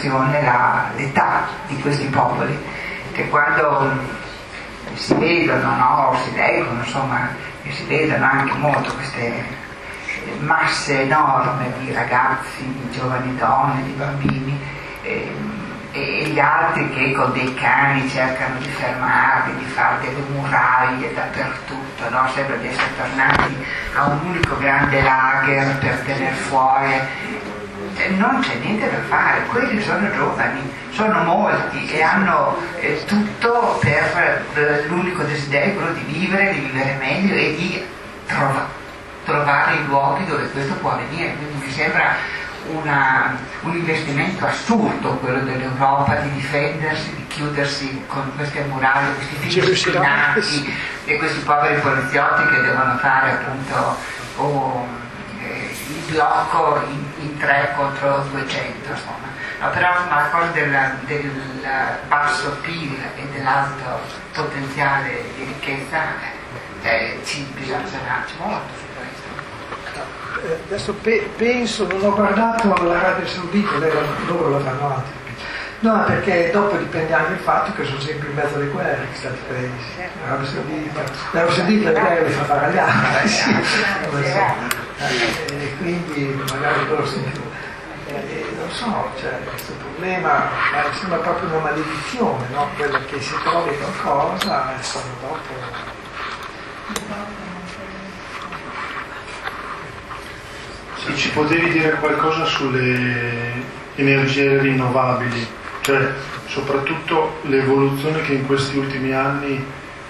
dimostrazione l'età di questi popoli, che quando si vedono, no, si leggono, insomma, e si vedono anche molto queste masse enormi di ragazzi, di giovani donne, di bambini, e gli altri che con dei cani cercano di fermarli, di fare delle muraglie dappertutto, no? Sembra di essere tornati a un unico grande lager per tenere fuori. Non c'è niente da fare, quelli sono giovani, sono molti e hanno tutto per l'unico desiderio, quello di vivere meglio e di trovare i luoghi dove questo può avvenire. Quindi mi sembra un investimento assurdo quello dell'Europa di difendersi, di chiudersi con queste muraglie, questi fili spinati e questi poveri poliziotti che devono fare appunto il blocco in 3 contro 200, insomma. No, però la cosa del basso PIL e dell'alto potenziale di ricchezza ci bisogna ragionarci molto su questo. Adesso penso, non ho guardato l'Arabia Saudita, loro lo fanno altri. No, perché dopo dipende anche il fatto che sono sempre in mezzo alle guerre questi altri paesi. L'Arabia Saudita le guerre le fa fare agli altri, sì, e quindi magari loro non so, cioè, questo problema mi sembra proprio una maledizione, no? Quello che si trovi qualcosa e sono dopo. Se ci potevi dire qualcosa sulle energie rinnovabili, cioè soprattutto l'evoluzione che in questi ultimi anni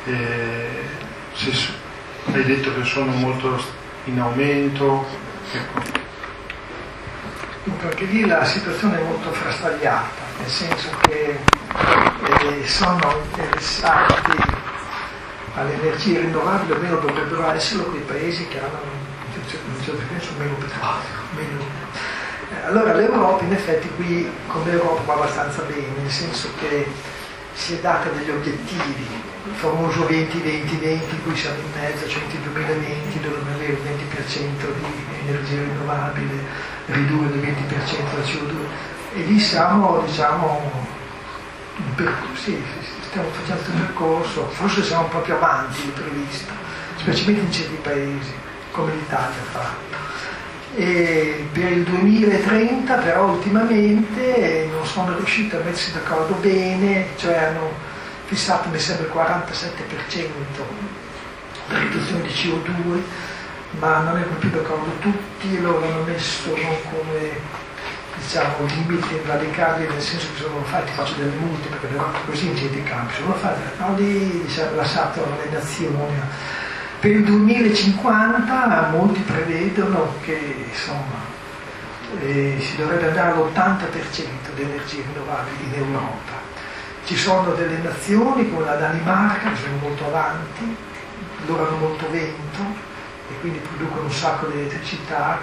hai detto che sono molto in aumento, ecco. Anche lì la situazione è molto frastagliata, nel senso che sono interessati alle energie rinnovabili, almeno dovrebbero essere quei paesi che hanno in un certo senso meno petrolio. Allora l'Europa in effetti qui come Europa va abbastanza bene, nel senso che si è data degli obiettivi, il famoso 20-20-20 in cui siamo in mezzo, cioè il 2020 dovremmo avere il 20% di energia rinnovabile, ridurre del 20% la CO2 e lì siamo, diciamo, sì, stiamo facendo questo percorso, forse siamo proprio avanti di previsto, specialmente in certi paesi come l'Italia ha fatto. E per il 2030 però ultimamente non sono riusciti a mettersi d'accordo bene, cioè hanno fissato mi sembra il 47% la riduzione di CO2, ma non erano più d'accordo tutti e loro hanno messo non come, diciamo, limiti radicali, nel senso che se non lo fai ti faccio delle multe, perché così in certi campi, se non lo fai lì diciamo, lasciato alle nazioni. Per il 2050 molti prevedono che insomma, si dovrebbe andare all'80% di energie rinnovabili in Europa. Ci sono delle nazioni come la Danimarca che sono molto avanti, loro hanno molto vento e quindi producono un sacco di elettricità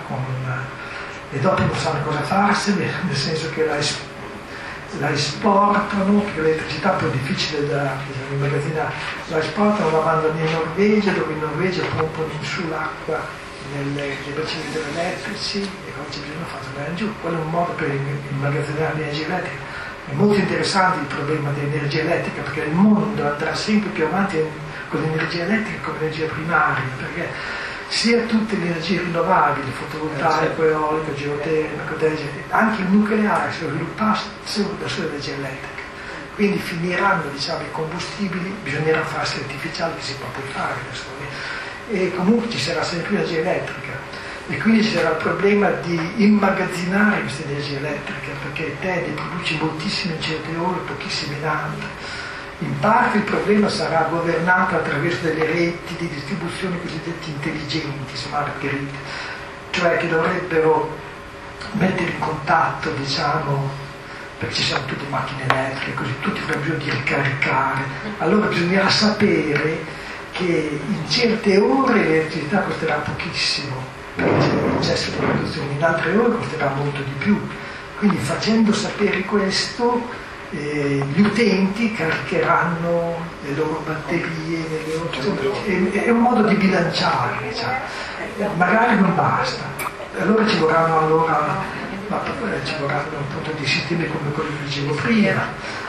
e dopo non sanno cosa farsene, nel senso che la esportano, perché l'elettricità è più difficile da immagazzinare, la esportano, la mandano in Norvegia, dove in Norvegia pompano in su l'acqua nei bacini idroelettrici e quando c'è bisogno fanno andare in giù. Quello è un modo per immagazzinare l'energia elettrica. È molto interessante il problema dell'energia elettrica, perché il mondo andrà sempre più avanti con l'energia elettrica come energia primaria, perché sia tutte le energie rinnovabili, fotovoltaico, eolico, geotermico, anche il nucleare si sviluppassero da sola energia elettrica. Quindi finiranno, diciamo, i combustibili, bisognerà farsi artificiali che si può poi fare da soli. E comunque ci sarà sempre più energia elettrica. E quindi ci sarà il problema di immagazzinare questa energia elettrica, perché te ne produci moltissime in certe ore, pochissime in altre. In parte il problema sarà governato attraverso delle reti di distribuzione cosiddette intelligenti, smart grid, cioè che dovrebbero mettere in contatto, diciamo, perché ci sono tutte macchine elettriche, così tutti avranno bisogno di ricaricare. Allora bisognerà sapere che in certe ore l'elettricità costerà pochissimo, perché c'è un processo di produzione, in altre ore costerà molto di più. Quindi facendo sapere questo, gli utenti caricheranno le loro batterie, è un modo di bilanciare, diciamo. Magari non basta, allora ci vorranno ci vorranno appunto dei sistemi come quelli che dicevo prima,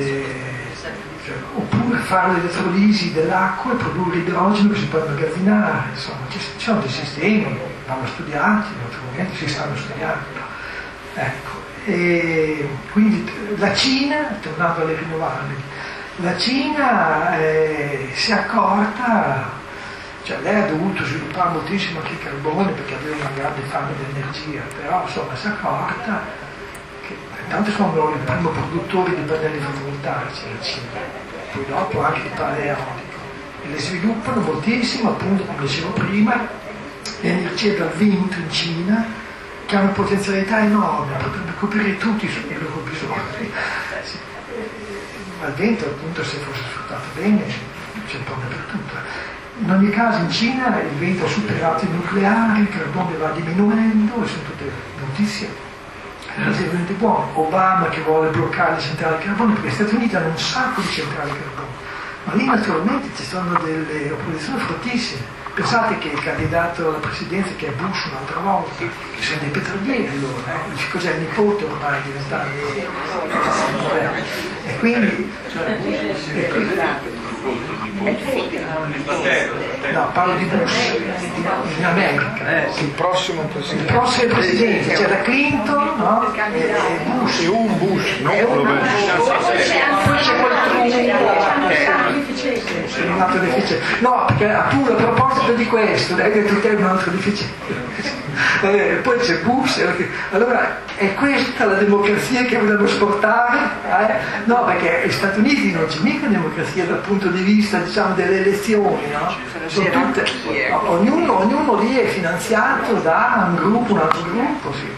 oppure fare l'elettrolisi dell'acqua e produrre idrogeno che si può immagazzinare, insomma ci sono dei sistemi, vanno studiati, naturalmente si stanno studiando. Ecco. E quindi la Cina, tornando alle rinnovabili, la Cina si è accorta, cioè lei ha dovuto sviluppare moltissimo anche il carbone perché aveva una grande fame di energia, però insomma si è accorta che intanto sono il primo produttore di pannelli fotovoltaici la Cina, poi dopo anche di pale eolico, e le sviluppano moltissimo, appunto come dicevo prima, l'energia dal vento in Cina, che ha una potenzialità enorme, potrebbe coprire tutti i loro bisogni. Ma il vento appunto se fosse sfruttato bene c'è un po' dappertutto. In ogni caso in Cina il vento ha superato il nucleare, il carbone va diminuendo e sono tutte notizie relativamente buone. Obama che vuole bloccare le centrali a carbone, perché gli Stati Uniti hanno un sacco di centrali a carbone, ma lì naturalmente ci sono delle opposizioni fortissime. Pensate che il candidato alla presidenza, che è Bush un'altra volta, che sono dei petrolieri loro, cos'è il nipote ormai diventato e quindi no, parlo di Bush in America, il prossimo presidente. Il prossimo presidente, c'era Clinton, no? E Bush. È un Bush, non quello vero. Poi c'è quel no, perché appunto a proposito di questo, hai detto te un altro deficiente. Poi c'è Bush, allora è questa la democrazia che vogliamo esportare? No, perché gli Stati Uniti non c'è mica democrazia dal punto di vista, diciamo, delle elezioni, no? Sono tutte, ognuno lì è finanziato da un gruppo, un altro gruppo, sì.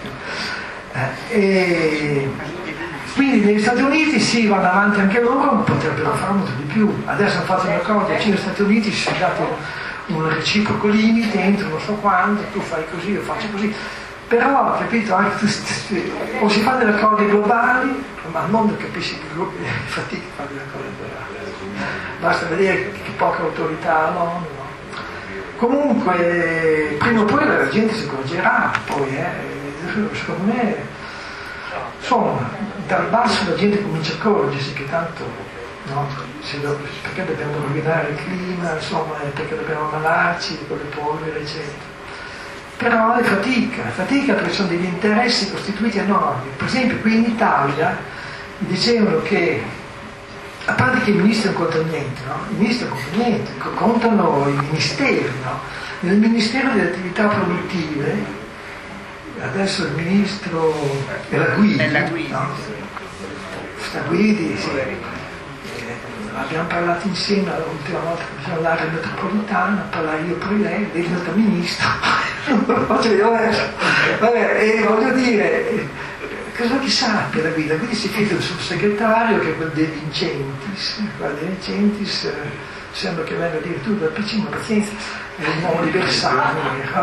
Quindi negli Stati Uniti sì, vanno avanti anche loro, ma potrebbero fare molto di più. Adesso hanno fatto un accordo, Cina e Stati Uniti si sono dati un reciproco limite, entro non so quando, tu fai così, io faccio così. Però, capito, anche o si fanno degli accordi globali, ma il mondo capisce che fatica a fare degli accordi globali. Basta vedere che poca autorità hanno. No? Comunque, prima o poi la gente si accorgerà, poi, secondo me. Insomma, dal basso la gente comincia a accorgersi che tanto, no, perché dobbiamo rovinare il clima, insomma, perché dobbiamo ammalarci di quelle polvere, eccetera. Però è fatica perché sono degli interessi costituiti enormi. Per esempio qui in Italia mi dicevano che, a parte che i ministri non contano niente, no? I ministri non contano niente, contano i ministeri, no? Nel Ministero delle Attività Produttive adesso il ministro è la Guidi, no? Sta Guidi, sì. Abbiamo parlato insieme l'ultima volta che facciamo l'area metropolitana, parlare io per lei è diventa ministro. E voglio dire, cosa che sappia la Guidi? La Guidi si fida del sottosegretario che è quel De Vincentis, sembra che venga addirittura dal PC, ma pazienza, è un uomo di Bersani,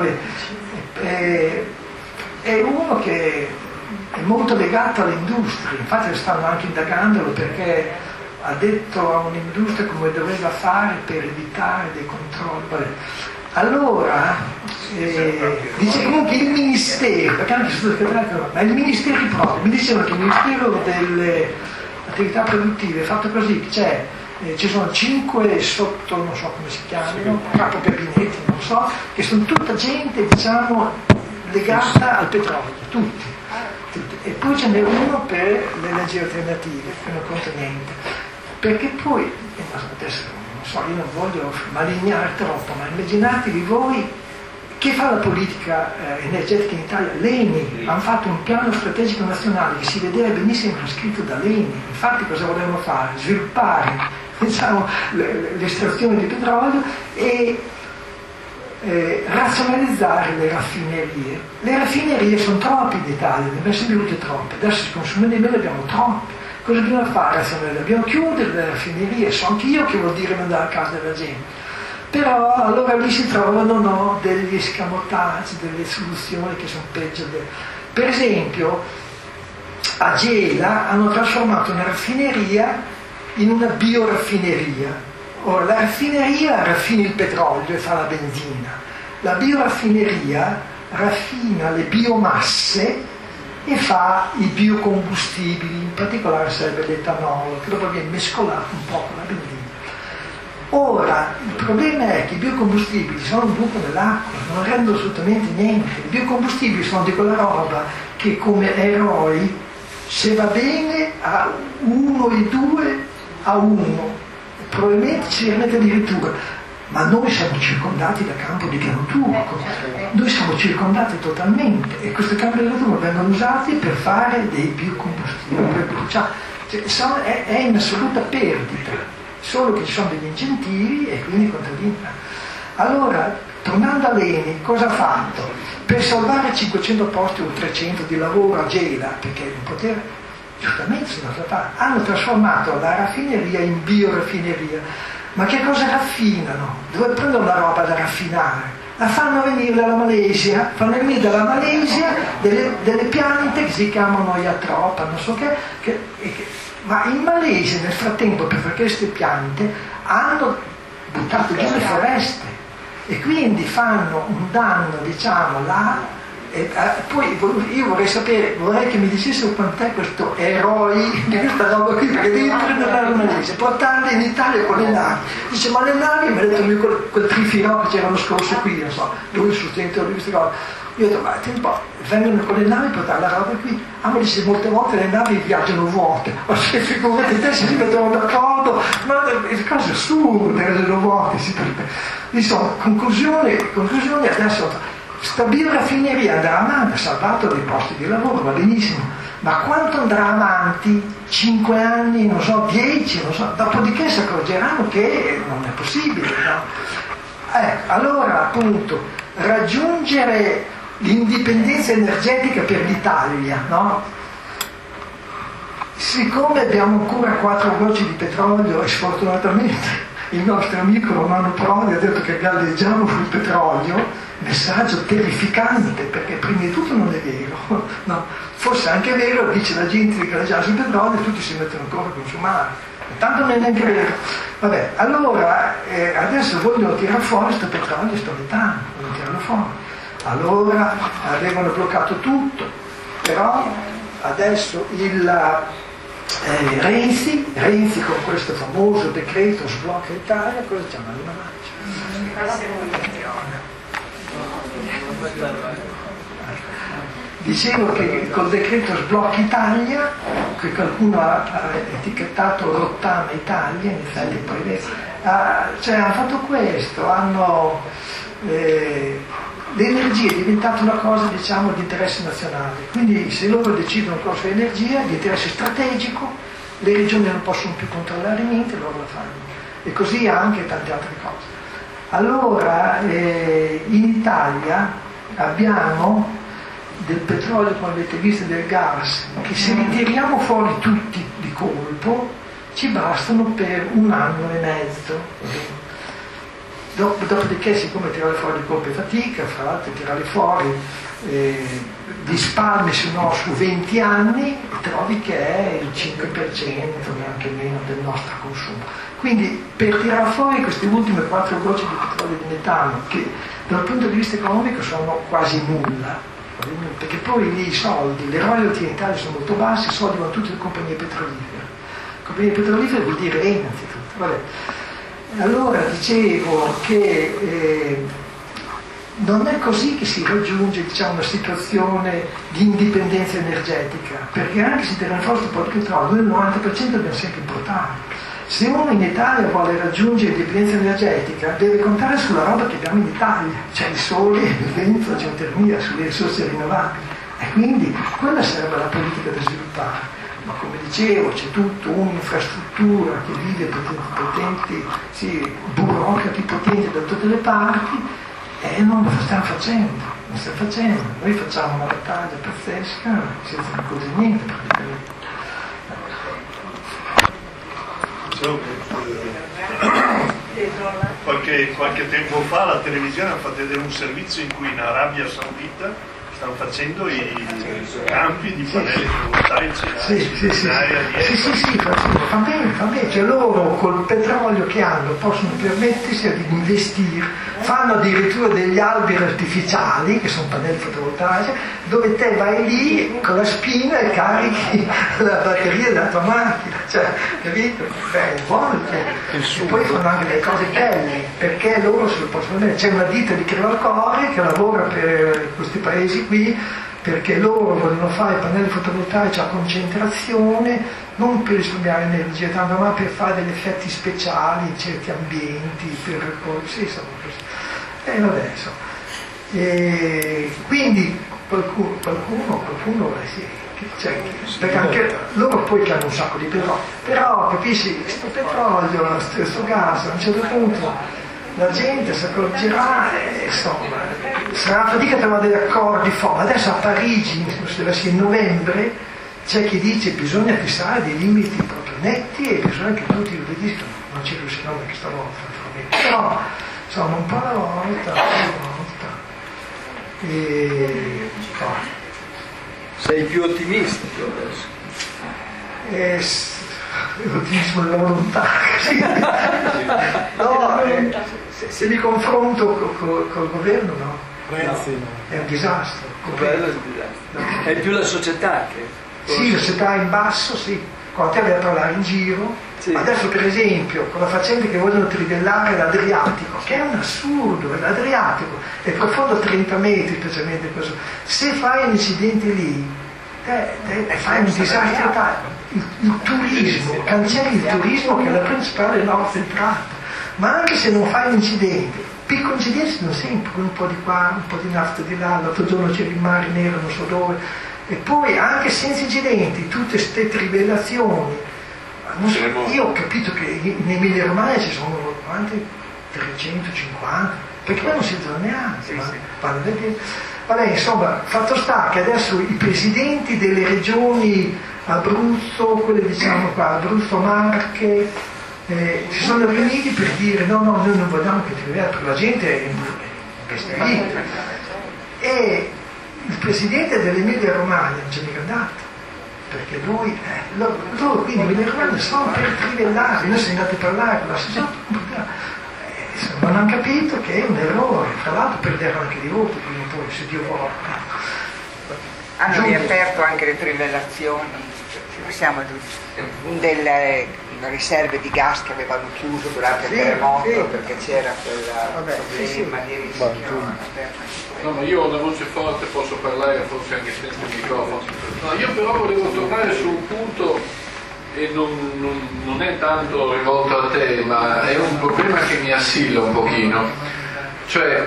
è uno che è molto legato all'industria, infatti stanno anche indagandolo perché ha detto a un'industria come doveva fare per evitare dei controlli. Allora dice comunque il ministero, perché anche sottosegretario, ma i ministeri proprio, mi dicevano che il Ministero delle Attività Produttive è fatto così, che ci sono 5 sotto, non so come si chiamano, capo gabinetti, non so, che sono tutta gente, diciamo, legata al petrolio, tutti. E poi ce n'è uno per le energie alternative, che non conta niente. Perché poi, adesso non so, io non voglio malignare troppo, ma immaginatevi voi che fa la politica energetica in Italia? L'ENI, hanno fatto un piano strategico nazionale che si vedeva benissimo scritto da l'ENI. Infatti cosa volevano fare? Sviluppare, diciamo, l'estrazione di petrolio e razionalizzare le raffinerie. Le raffinerie sono troppe in Italia, ne abbiamo sempre avute troppe, adesso si consumano di meno, abbiamo troppe. Cosa dobbiamo fare? Dobbiamo chiudere le raffinerie, so anche io che vuol dire mandare a casa della gente. Però allora lì si trovano degli escamotage, delle soluzioni che sono peggio. Per esempio a Gela hanno trasformato una raffineria in una bioraffineria. Ora, la raffineria raffina il petrolio e fa la benzina, la bioraffineria raffina le biomasse e fa i biocombustibili, in particolare sarebbe l'etanolo, che dopo viene mescolato un po' con la benzina. Ora, il problema è che i biocombustibili sono un buco nell'acqua, non rendono assolutamente niente. I biocombustibili sono di quella roba che come eroi, se va bene, a 1 e 2 a 1, probabilmente ci rimette addirittura. Ma noi siamo circondati da campo di piano turco, noi siamo circondati totalmente e questi campi di piano turco vengono usati per fare dei biocombustibili, per bruciare, è in assoluta perdita, solo che ci sono degli incentivi e quindi i contadini. Allora, tornando a Leni, cosa ha fatto? Per salvare 500 posti o 300 di lavoro a Gela, perché non poteva, giustamente hanno trasformato la raffineria in bioraffineria. Ma che cosa raffinano? Dove prendono la roba da raffinare? La fanno venire dalla Malesia, fanno venire dalla Malesia delle piante che si chiamano iatropa, non so ma in Malesia nel frattempo per fare queste piante hanno buttato giù le foreste e quindi fanno un danno, diciamo, là. Poi io vorrei che mi dicesse quant'è questo eroi di questa roba qui, perché devi prendere la Malesia, portarli in Italia con le navi. Dice, ma le navi, mi ha detto quel trifino che c'era l'anno scorso qui, non so, lui sostenitore di queste cose. Io ho detto, ma un po', vengono con le navi a portare la roba qui. Ma dice, molte volte le navi viaggiano vuote, ma se figurati te si mettono d'accordo, ma le cose assurde, le vuote, insomma, conclusione adesso. Sta bioraffineria andrà avanti, ha salvato dei posti di lavoro, va benissimo, ma quanto andrà avanti? 5 anni, non so, 10, non so, dopodiché si accorgeranno che non è possibile, no? Allora appunto raggiungere l'indipendenza energetica per l'Italia, no? Siccome abbiamo ancora 4 gocce di petrolio e sfortunatamente il nostro amico Romano Prodi ha detto che galleggiamo sul petrolio, messaggio terrificante, perché prima di tutto non è vero, no? Forse anche è vero, dice la gente che galleggiamo sul petrolio e tutti si mettono ancora a consumare, tanto non è neanche vero. Vabbè, allora adesso vogliono tirare fuori questo petrolio, sto metano, vogliono tirarlo fuori. Allora avevano bloccato tutto, però adesso Renzi con questo famoso decreto sblocca Italia, cosa c'è? Dicevo che col decreto sblocca Italia, che qualcuno ha etichettato Rottama Italia, in effetti poi hanno fatto questo, l'energia è diventata una cosa, diciamo, di interesse nazionale, quindi se loro decidono cosa è energia di interesse strategico, le regioni non possono più controllare niente, loro la fanno, e così anche tante altre cose. Allora in Italia abbiamo del petrolio, come avete visto, del gas, che se li tiriamo fuori tutti di colpo ci bastano per 1 anno e mezzo. Dopodiché, siccome tirare fuori di colpo è fatica, fra l'altro tirare fuori risparmi su 20 anni, trovi che è il 5%, neanche meno del nostro consumo. Quindi per tirare fuori queste ultime 4 gocce di petrolio e di metano, che dal punto di vista economico sono quasi nulla, perché poi lì i soldi, le royalty in Italia sono molto bassi, i soldi vanno tutti alle compagnie petrolifere. Compagnie petrolifere vuol dire innanzitutto. Vabbè. Allora dicevo che non è così che si raggiunge, diciamo, una situazione di indipendenza energetica, perché anche se tiriamo fuori un po' di petrolio, noi il 90% dobbiamo sempre importare. Se uno in Italia vuole raggiungere l'indipendenza energetica deve contare sulla roba che abbiamo in Italia, cioè il sole, il vento, la geotermia, sulle risorse rinnovabili, e quindi quella sarebbe la politica da sviluppare. Ma come dicevo, c'è tutta un'infrastruttura che vive potenti, sì, burocrati potenti da tutte le parti, e non lo stiamo facendo. Noi facciamo una battaglia pazzesca senza cose niente praticamente. Qualche tempo fa la televisione ha fatto vedere un servizio in cui in Arabia Saudita stanno facendo i campi di pannelli fotovoltaici fa bene, cioè loro col petrolio che hanno possono permettersi di investire, fanno addirittura degli alberi artificiali, che sono pannelli fotovoltaici, dove te vai lì con la spina e carichi la batteria della tua macchina, cioè, capito? Beh, è buono. E poi fanno anche delle cose belle, perché loro se lo possono vedere. C'è una ditta di Crevalcore che lavora per questi paesi qui, perché loro vogliono fare pannelli fotovoltaici a concentrazione, non per risparmiare energia tanto, ma per fare degli effetti speciali in certi ambienti, sì, insomma così. E adesso. Quindi qualcuno sì, cioè, perché anche loro poi che hanno un sacco di petrolio, però capisci, questo petrolio, questo gas, a un certo punto la gente si accorgerà, insomma, sarà fatica a trovare degli accordi forti. Adesso a Parigi, in novembre, c'è chi dice che bisogna fissare dei limiti proprio netti e bisogna che tutti lo obbediscano. Non ci riusciremo questa volta, naturalmente. Però, insomma, un po' alla volta. Sei più ottimista tu adesso? L'ottimismo della volontà. No, se mi confronto col governo, no. È un disastro. È più la società che... Sì, la società in basso, sì. Quando te vai a parlare in giro, sì. Adesso per esempio con la faccenda che vogliono trivellare l'Adriatico, che è un assurdo, l'Adriatico è profondo 30 metri, specialmente questo. Se fai un incidente lì, fai un disastro totale. Il turismo, cancelli il turismo che è la principale norma del tratto, ma anche se non fai un incidente, piccoli incidenti sono sempre un po' di qua, un po' di nafta di là, l'altro giorno c'era il mare nero non so dove, e poi anche senza incidenti, tutte queste trivellazioni, io ho capito che in Emilia Romagna ci sono quanti? 350, perché poi non si vedono neanche, vanno a vedere. Vabbè, insomma, fatto sta che adesso i presidenti delle regioni Abruzzo, quelle diciamo qua, Abruzzo, Marche, si sono riuniti per dire no, noi non vogliamo che trivellare, perché la gente è impestita. E il presidente dell'Emilia Romagna non c'è mica andato, perché loro quindi in Emilia Romagna sono per trivellare, noi siamo andati a parlare con l'associazione, non hanno capito che è un errore, tra l'altro perderanno anche di voti prima o poi, se Dio vuole. Hanno riaperto anche le trivellazioni, siamo delle riserve di gas che avevano chiuso durante il terremoto perché c'era quel problema di rischio. No, ma io ho una voce forte, posso parlare forse anche senza il microfono. No, io però volevo tornare su un punto, e non è tanto rivolto a te, ma è un problema che mi assilla un pochino. Cioè,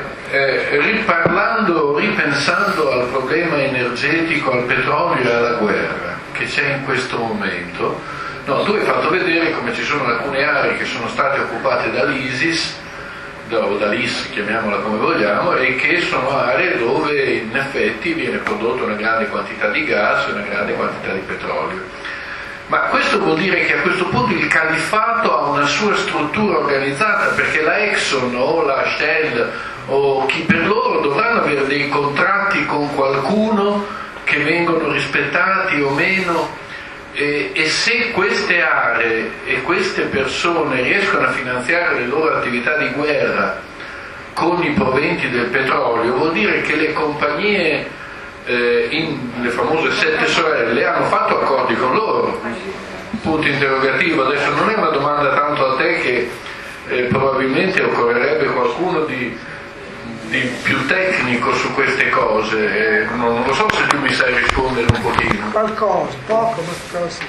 ripensando al problema energetico, al petrolio e alla guerra che c'è in questo momento, no, tu hai fatto vedere come ci sono alcune aree che sono state occupate dall'ISIS, o dall'IS, chiamiamola come vogliamo, e che sono aree dove in effetti viene prodotta una grande quantità di gas e una grande quantità di petrolio. Ma questo vuol dire che a questo punto il califfato ha una sua struttura organizzata, perché la Exxon o la Shell o chi per loro dovranno avere dei contratti con qualcuno che vengono rispettati o meno, e se queste aree e queste persone riescono a finanziare le loro attività di guerra con i proventi del petrolio, vuol dire che le compagnie le famose 7 sorelle hanno fatto accordi con loro. Punto interrogativo. Adesso non è una domanda tanto a te, che probabilmente occorrerebbe qualcuno di più tecnico su queste cose, non lo so se tu mi sai rispondere un pochino. Qualcosa, poco, ma così.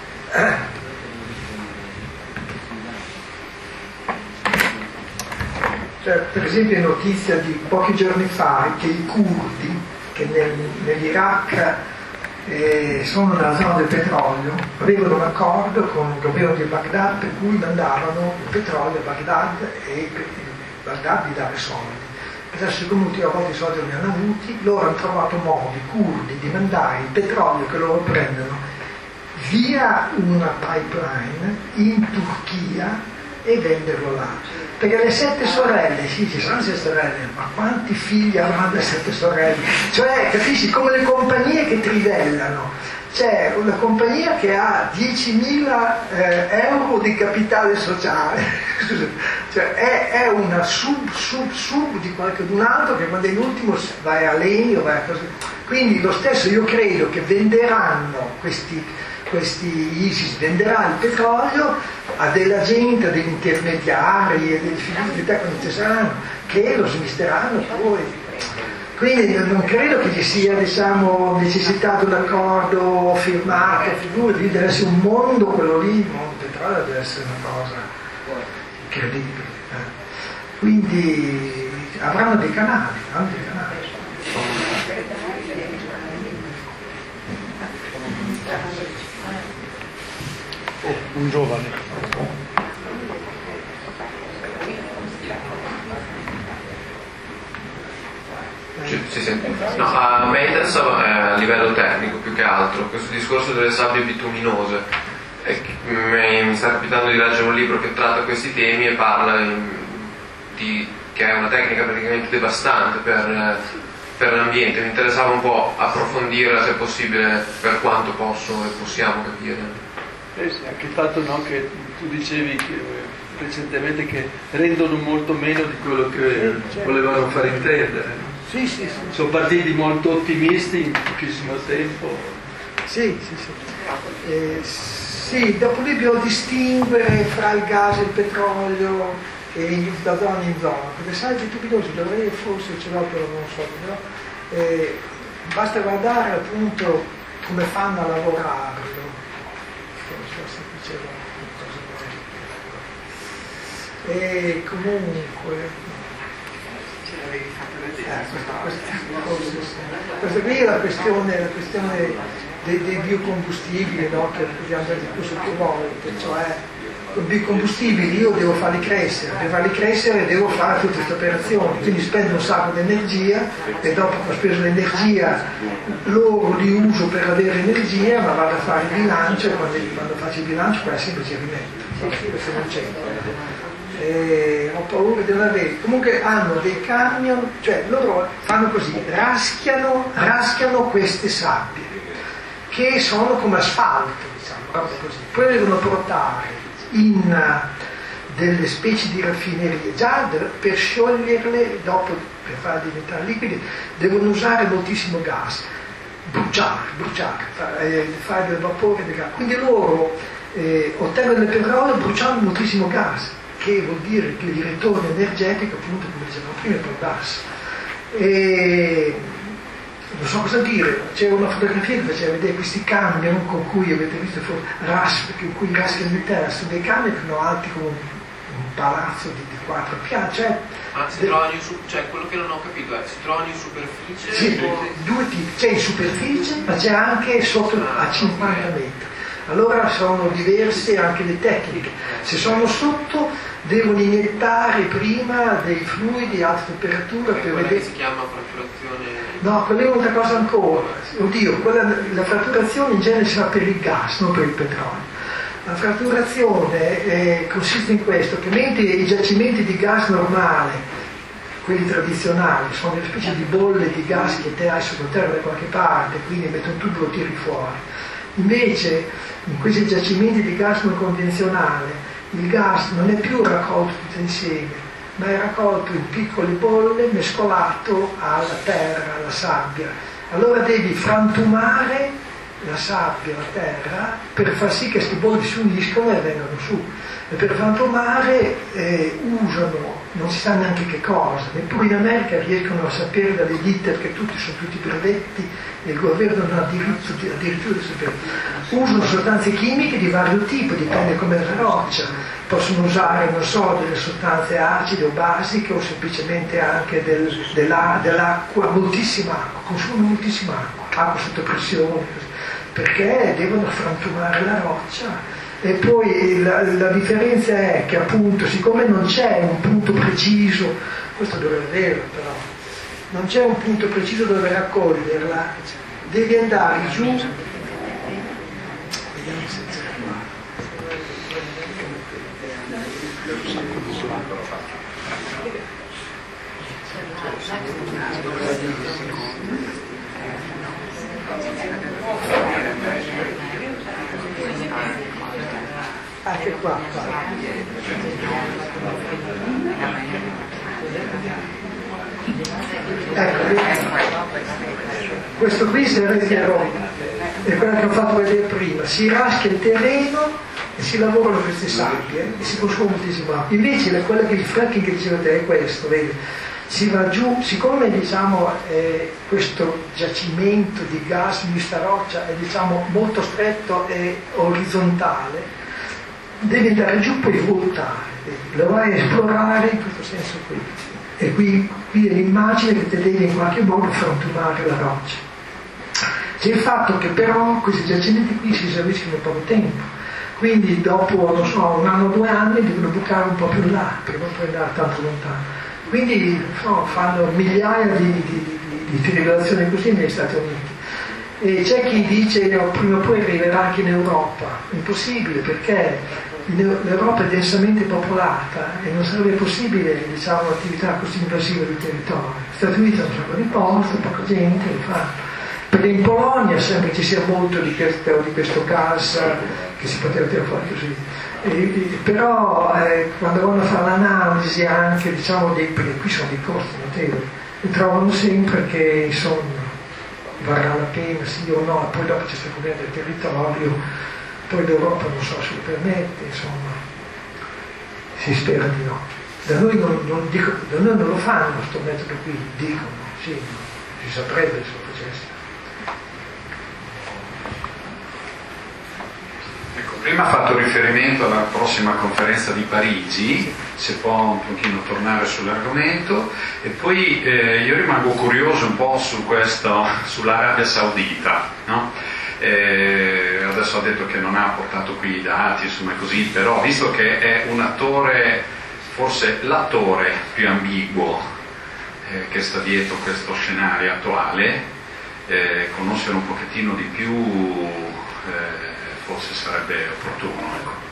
Cioè, per esempio è notizia di pochi giorni fa che i curdi, che nell'Iraq sono nella zona del petrolio, avevano un accordo con il governo di Baghdad per cui mandavano il petrolio a Baghdad e Baghdad gli dava soldi. Adesso siccome a volte i soldi non li hanno avuti, loro hanno trovato modi curdi di mandare il petrolio che loro prendono via una pipeline in Turchia e venderlo là. Perché le 7 sorelle, sì, ci sono 7 sorelle, ma quanti figli avranno le 7 sorelle? Cioè, capisci, come le compagnie che trivellano. c'è una compagnia che ha 10.000 euro di capitale sociale, cioè è una sub di qualcun altro che quando è l'ultimo vai a legno, vai a cose. Quindi lo stesso io credo che venderanno questi ISIS, venderà il petrolio a della gente, a degli intermediari, a delle figure di tecnici che saranno, che lo smisteranno poi. Quindi non credo che ci sia, diciamo, necessità di un accordo firmato, figurati, deve essere un mondo quello lì, il mondo del petrolio deve essere una cosa incredibile. Quindi avranno dei canali, Un giovane. Si sente? No, a me interessava a livello tecnico più che altro questo discorso delle sabbie bituminose. Mi sta capitando di leggere un libro che tratta questi temi e parla che è una tecnica praticamente devastante per l'ambiente. Mi interessava un po' approfondirla, se possibile, per quanto possiamo capire. Sì, anche il fatto, no, che tu dicevi recentemente che rendono molto meno di quello che volevano far intendere. Sì. Sono partiti molto ottimisti in pochissimo tempo. Sì. Sì, dopo lì bisogna distinguere fra il gas e il petrolio da zona in zona, perché sai che bituminose dovrei, forse ce l'ho però non so, però, basta guardare appunto come fanno a lavorarlo. Non so se diceva cosa. E comunque questa qui è la questione dei biocombustibili, no? Che abbiamo già discusso più volte, cioè con biocombustibili io devo farli crescere, devo fare tutte queste operazioni, quindi spendo un sacco di energia e dopo che ho speso l'energia loro li uso per avere energia, ma vado a fare il bilancio e quando faccio il bilancio poi sempre ci rimetto, questo non c'è. Ho paura di non avere, comunque hanno dei camion, cioè loro fanno così, raschiano queste sabbie che sono come asfalto, diciamo, proprio così. Poi devono portare in delle specie di raffinerie, già per scioglierle, dopo per farle diventare liquide devono usare moltissimo gas, bruciare, fare del vapore del gas, quindi loro ottengono il petrolio bruciando moltissimo gas, che vuol dire che il ritorno energetico, appunto come dicevamo prima, è più basso. E non so cosa dire, c'è una fotografia che faceva vedere questi camion con cui avete visto in cui raschiano di terra, sono dei camion che sono alti come un palazzo di 4 piani. Cioè quello che non ho capito è, si trovano in superficie? Sì, due tipi, c'è in superficie ma c'è anche sotto a 50 metri. Allora sono diverse anche le tecniche. Se sono sotto devono iniettare prima dei fluidi a alta temperatura per vedere. Si chiama fratturazione? No, quella è un'altra cosa ancora. Oddio, la fratturazione in genere si fa per il gas, non per il petrolio. La fratturazione consiste in questo, che mentre i giacimenti di gas normale, quelli tradizionali, sono delle specie di bolle di gas che te hai sottoterra da qualche parte, quindi metti un tubo e lo tiri fuori. Invece in questi giacimenti di gas non convenzionale il gas non è più raccolto tutto insieme, ma è raccolto in piccole bolle mescolato alla terra, alla sabbia. Allora devi frantumare la sabbia, la terra, per far sì che queste bolle si uniscono e vengano su. E per frantumare usano, non si sa neanche che cosa, neppure in America riescono a sapere dalle ditte, perché sono tutti brevetti e il governo non ha diritto addirittura di sapere. Usano sostanze chimiche di vario tipo, dipende come la roccia, possono usare, non so, delle sostanze acide o basiche o semplicemente anche dell'acqua, moltissima acqua, consumano moltissima acqua sotto pressione, perché devono frantumare la roccia. E poi la differenza è che appunto, siccome non c'è un punto preciso, questo dovrebbe vero però, non c'è un punto preciso dove raccoglierla, devi andare giù, vediamo se c'è qua. anche qua. Ecco, questo qui sarebbe è quello che ho fatto vedere prima, si raschia il terreno e si lavorano queste sabbie e si consuma moltissimo acqua. Invece quello che il fracking che diceva te è questo, vedi? Si va giù, siccome diciamo questo giacimento di gas di questa roccia è diciamo molto stretto e orizzontale, deve andare giù per voltare, lo vai a esplorare in questo senso qui. E qui è l'immagine che te deve in qualche modo frantumare la roccia. C'è il fatto che però questi giacimenti qui si esauriscono in poco tempo, quindi dopo, non so, 1 anno o 2 anni devono bucare un po' più là per non puoi andare tanto lontano. Quindi fanno migliaia di trivellazioni così negli Stati Uniti. E c'è chi dice che prima o poi arriverà anche in Europa. Impossibile, perché l'Europa è densamente popolata e non sarebbe possibile diciamo, un'attività così invasiva del territorio. Gli Stati Uniti hanno un sacco di posto, poca gente, lo fanno. Perché in Polonia sembra che ci sia molto di questo gas che si poteva tirare fuori così. Però quando vanno a fare l'analisi anche, diciamo, perché qui sono dei costi notevoli, e trovano sempre che insomma varrà la pena, sì o no, e poi dopo c'è stato del territorio, poi l'Europa non so se lo permette, insomma, si spera di no. Da noi non lo fanno questo metodo qui, dicono, sì, si saprebbe se lo facesse. Prima ha fatto riferimento alla prossima conferenza di Parigi, se può un pochino tornare sull'argomento, e poi io rimango curioso un po' sull'Arabia Saudita, no? Adesso ha detto che non ha portato qui i dati, insomma così, però visto che è un attore, forse l'attore più ambiguo che sta dietro questo scenario attuale, conoscere un pochettino di più forse sarebbe opportuno, ecco.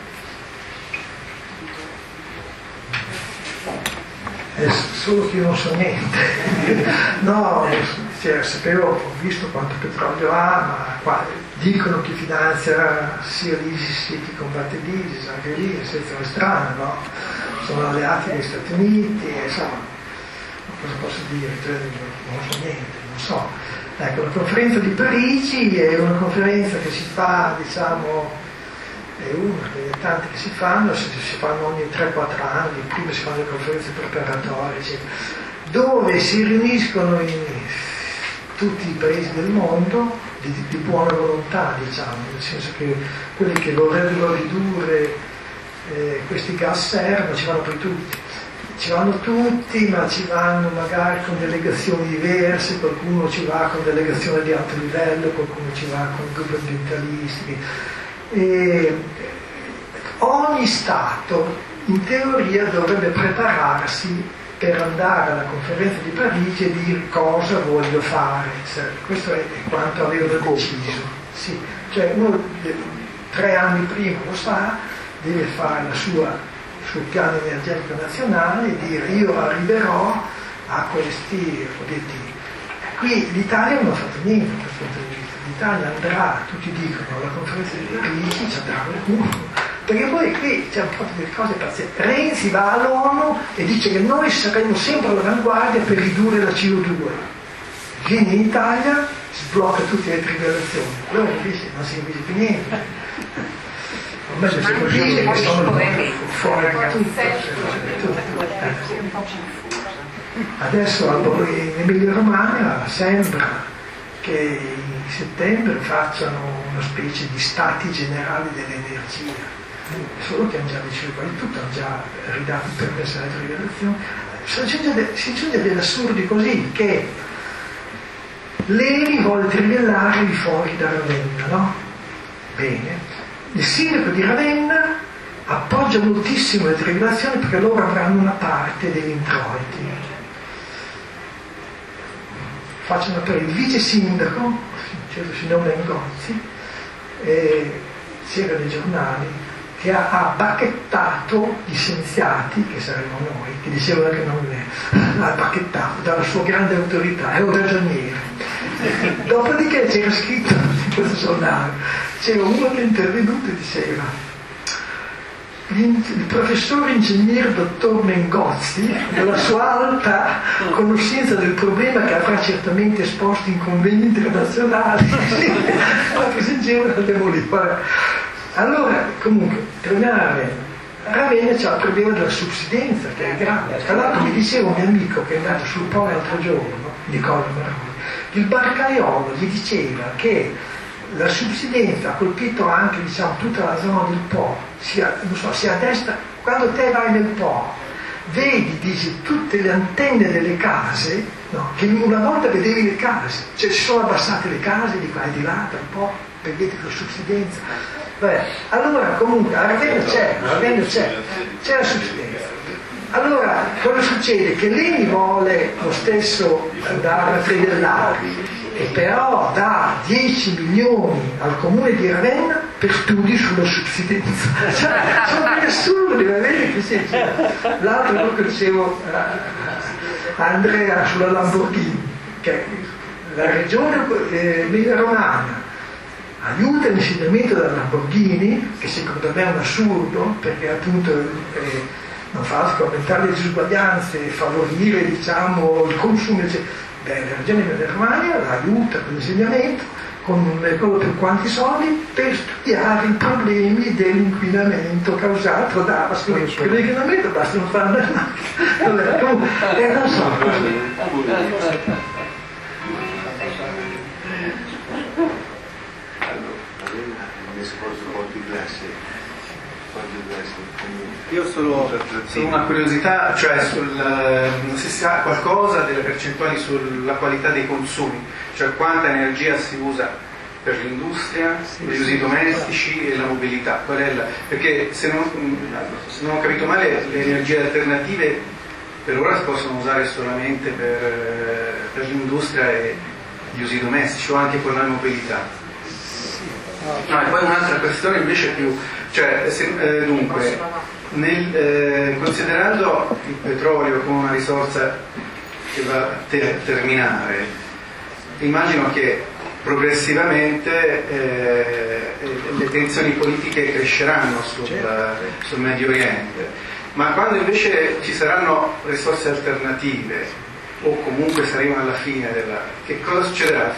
Solo che io non so niente. No, sapevo, ho visto quanto petrolio ha, ma qua dicono che finanzia sia l'ISIS che chi combatte l'ISIS, anche lì è senza strano, no? Sono alleati degli Stati Uniti, insomma, cosa posso dire? Non so niente, non so. Ecco, la conferenza di Parigi è una conferenza che si fa, diciamo, è una delle tante che si fanno ogni 3-4 anni, prima si fanno le conferenze preparatorie, eccetera, dove si riuniscono tutti i paesi del mondo di buona volontà, diciamo, nel senso che quelli che vorrebbero ridurre questi gas serra ci vanno poi tutti. Ci vanno tutti, ma ci vanno magari con delegazioni diverse, qualcuno ci va con delegazioni di alto livello, qualcuno ci va con gruppi ambientalisti. E ogni Stato in teoria dovrebbe prepararsi per andare alla conferenza di Parigi e dire cosa voglio fare. Questo è quanto avevano deciso. Sì. Cioè uno 3 anni prima lo sa, deve fare sul piano energetico nazionale e dire io arriverò a questi obiettivi. Qui l'Italia non ha fatto niente da questo punto di vista. L'Italia andrà, tutti dicono, alla conferenza di Parigi, ci andrà qualcuno, perché poi qui ci hanno fatto delle cose pazzesche. Renzi va all'ONU e dice che noi saremo sempre all'avanguardia per ridurre la CO2. Viene in Italia, sblocca tutte le trivellazioni, allora invece non si capisce più niente. Ormai si capisce che sono fuori da tutto. Adesso in Emilia Romagna sembra che in settembre facciano una specie di stati generali dell'energia, solo che hanno già deciso quasi tutto, hanno già ridato il permesso alle trivellazioni. Si giunge a degli assurdi così, che l'ENI vuole trivellare di fuori da Ravenna, no? Bene. Il sindaco di Ravenna appoggia moltissimo le trivellazioni perché loro avranno una parte degli introiti. Faccio notare il vice sindaco, certo si nome Ngozzi, c'era nei giornali, che ha bacchettato gli scienziati, che saremmo noi, che dicevano che non l'ha bacchettato dalla sua grande autorità, è un ragioniere. Dopodiché c'era scritto in questo giornale, c'era uno che è intervenuto e diceva il professore ingegnere dottor Mengozzi, nella sua alta conoscenza del problema che avrà certamente esposto in convegni internazionali, la presenteva andiamo lì. Allora, comunque, tornare a Ravenna c'è il problema della subsidenza, che è grande. Tra l'altro mi diceva un mio amico che è andato sul Po l'altro giorno, Nicola Maroni, il barcaiolo gli diceva che la subsidenza ha colpito anche, diciamo, tutta la zona del Po, sia a destra, quando te vai nel Po, vedi, dice, tutte le antenne delle case, no? Che una volta vedevi le case, cioè si sono abbassate le case di qua e di là, dal Po, per vedere la subsidenza. Beh, allora comunque a Ravenna c'è la subsidenza. Allora cosa succede? Che l'ENI vuole lo stesso andare a Fredellare, e però dà 10 milioni al comune di Ravenna per studi sulla subsidenza. Cioè, sono degli assurdi, vedi che sì. L'altro quello che dicevo a Andrea sulla Lamborghini, che la regione Emilia-Romagna aiuta l'insegnamento della Lamborghini, che secondo me è un assurdo, perché appunto non fa altro che aumentare le disuguaglianze, favorire, diciamo, il consumo. La regione Emilia-Romagna aiuta con l'insegnamento, con proprio quanti soldi, per studiare i problemi dell'inquinamento causato da l'inquinamento, basta non fare una macchina. Non so. Io solo una curiosità, cioè se si sa qualcosa delle percentuali sulla qualità dei consumi, cioè quanta energia si usa per l'industria, per gli usi domestici e la mobilità. Perché se non ho capito male, le energie alternative per ora si possono usare solamente per l'industria e gli usi domestici, o anche per la mobilità. No, e poi un'altra questione invece più, cioè dunque, considerando il petrolio come una risorsa che va a terminare, immagino che progressivamente le tensioni politiche cresceranno sul Medio Oriente, ma quando invece ci saranno risorse alternative, o comunque saremo alla fine che cosa succederà?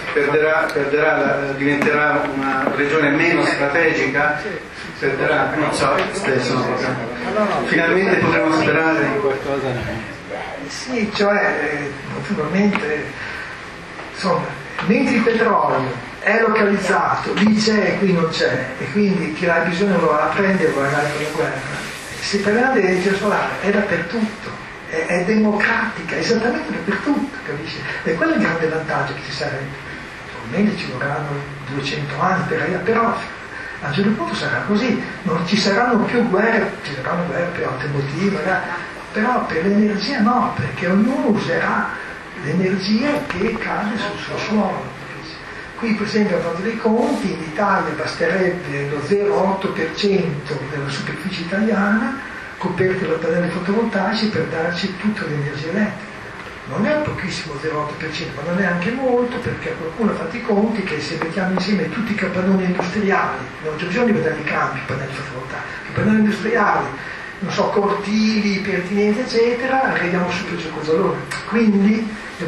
Diventerà una regione meno strategica? Perderà, non so, stesso. Finalmente potremo sperare in qualcosa. Sì, cioè, naturalmente, insomma, mentre il petrolio è localizzato, lì c'è e qui non c'è, e quindi chi ha bisogno lo va a prendere e va a fare la guerra. Se parliamo di energia solare è dappertutto. È democratica, esattamente dappertutto, capisci? E quello è il grande vantaggio che ci sarebbe. Probabilmente ci vorranno 200 anni però a un certo punto sarà così, non ci saranno più guerre, ci saranno guerre per altri motivi, però per l'energia no, perché ognuno userà l'energia che cade sul suo suolo. Capisci? Qui per esempio ho fatto dei conti, in Italia basterebbe lo 0,8% della superficie italiana coperte da pannelli fotovoltaici per darci tutta l'energia elettrica. Non è pochissimo 0,8%, ma non è anche molto, perché qualcuno ha fatto i conti che se mettiamo insieme tutti i capannoni industriali, non c'è bisogno di vedere i campi, i pannelli fotovoltaici, i pannelli industriali, non so, cortili, pertinenze, eccetera, arriviamo subito giù col valore. Quindi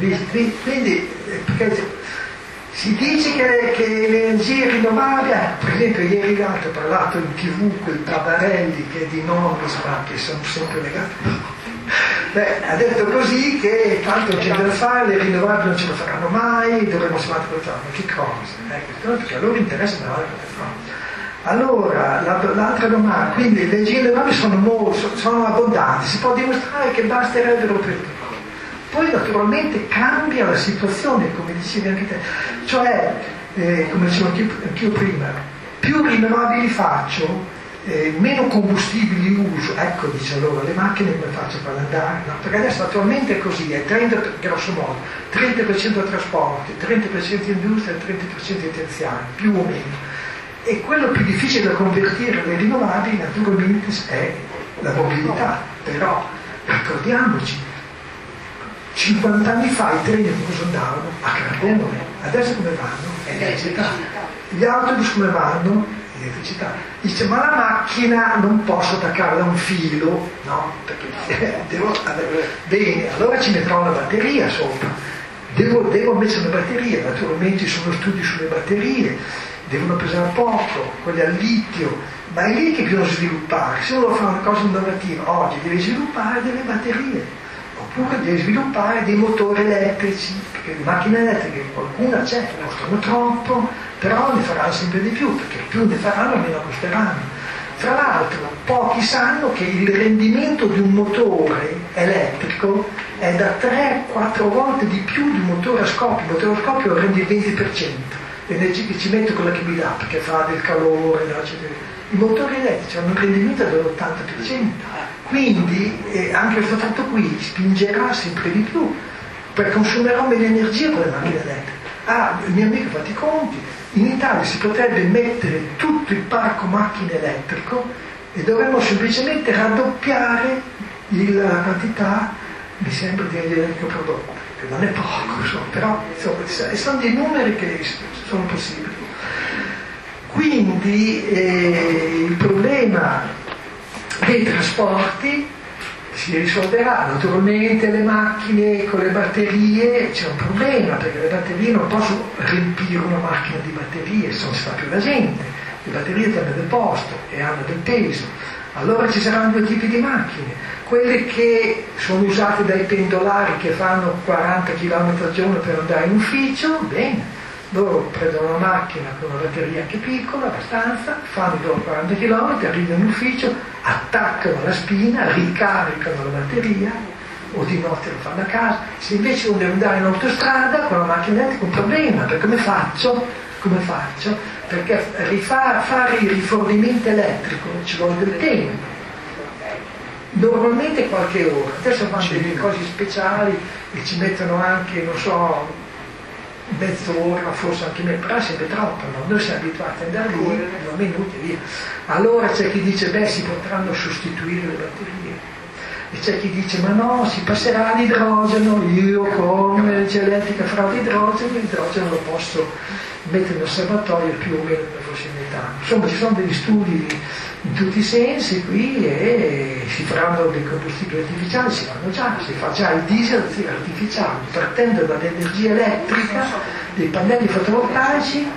perché si dice che le energie rinnovabili, per esempio ieri l'altro ho parlato in TV con i Tabarelli che di Nomis, ma che sono sempre legati. Ha detto così che tanto non c'è da fare, le rinnovabili non ce la faranno mai, dovremmo smettere per fare, ma che cosa? Perché a loro interessa lavorare per fare. Allora, l'altra domanda, quindi le energie rinnovabili sono abbondanti, si può dimostrare che basterebbero per tutto. Poi naturalmente cambia la situazione, come dicevi anche te, cioè, come dicevo anch'io prima, più rinnovabili faccio, meno combustibili uso, ecco, dice allora, le macchine come faccio per andare? No? Perché adesso attualmente è così, è 30, grosso modo, 30% trasporti, 30% industria e 30% terziari, più o meno. E quello più difficile da convertire alle rinnovabili naturalmente è la mobilità, però ricordiamoci, 50 anni fa i treni cosa andavano? A carbone, adesso come vanno? Elettricità. Gli autobus come vanno? elettricità. Dice, ma la macchina non posso attaccarla a un filo, no? Perché devo bene, allora ci metterò una batteria sopra. Devo mettere una batteria, naturalmente ci sono studi sulle batterie, devono pesare poco, quelle al litio, ma è lì che bisogna sviluppare. Se uno fa una cosa innovativa, oggi deve sviluppare delle batterie, oppure deve sviluppare dei motori elettrici, perché le macchine elettriche qualcuna c'è, costano troppo, però ne faranno sempre di più, perché più ne faranno meno costeranno. Tra l'altro pochi sanno che il rendimento di un motore elettrico è da 3-4 volte di più di un motore a scoppio. Il motore a scoppio rende il 20%, l'energia che ci metto è quella che mi dà, perché fa del calore, i motori elettrici hanno un rendimento dell'80%, quindi anche questo fatto qui spingerà sempre di più, perché consumerò meno energia con le macchine elettriche. Il mio amico fa i conti, in Italia si potrebbe mettere tutto il parco macchine elettrico e dovremmo semplicemente raddoppiare la quantità, mi sembra, di energia elettrica prodotta, che non è poco, insomma, però sono dei numeri che sono possibili. Quindi il problema dei trasporti si risolverà. Naturalmente le macchine con le batterie c'è un problema, perché le batterie non possono riempire una macchina di batterie, se non si fa più la gente. Le batterie tengono del posto e hanno del peso. Allora ci saranno due tipi di macchine: quelle che sono usate dai pendolari che fanno 40 km al giorno per andare in ufficio, bene, loro prendono una macchina con una batteria anche piccola, abbastanza, fanno i loro 40 km, arrivano in ufficio, attaccano la spina, ricaricano la batteria, o di notte lo fanno a casa. Se invece uno deve andare in autostrada con la macchina elettrica è un problema, perché come faccio? Perché fare il rifornimento elettrico ci vuole del tempo. Normalmente qualche ora, adesso fanno delle cose speciali e ci mettono anche, non so, mezz'ora, forse anche meno, però è sempre troppo, no? Noi siamo abituati ad andare lì, 2 minuti e via. Allora c'è chi dice, si potranno sostituire le batterie, e c'è chi dice, ma no, si passerà all'idrogeno, io con l'energia elettrica farò l'idrogeno lo posso mettere in osservatorio più o meno come fosse in metano. Insomma, ci sono degli studi in tutti i sensi qui e si faranno dei combustibili artificiali, si fanno già, si fa già il diesel artificiale, partendo dall'energia elettrica dei pannelli fotovoltaici,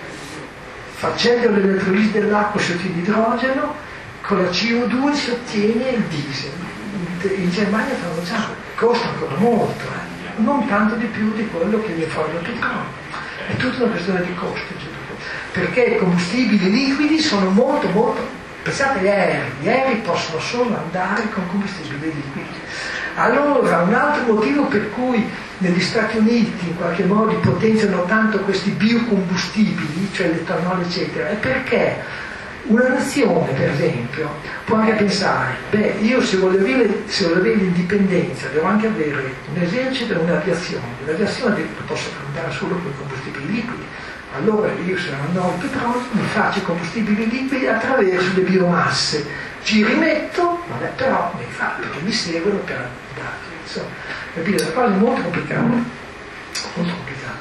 facendo l'elettrolisi dell'acqua si ottiene idrogeno, con la CO2 si ottiene il diesel. In Germania fanno già, costa ancora molto, non tanto di più di quello che viene fuori dal petrolio. È tutta una questione di costi, perché i combustibili liquidi sono molto, pensate agli aerei possono solo andare con combustibili liquidi. Allora, un altro motivo per cui negli Stati Uniti in qualche modo potenziano tanto questi biocombustibili, cioè l'etanolo eccetera, è perché una nazione, per esempio, può anche pensare, io se voglio avere l'indipendenza devo anche avere un esercito e un'aviazione. L'aviazione posso andare solo con i combustibili liquidi. Allora io, se non ho il petrolio, mi faccio i combustibili liquidi attraverso le biomasse. Ci rimetto, però mi fa, perché mi servono per andare. Insomma, capite? La cosa è molto complicata. Molto complicata.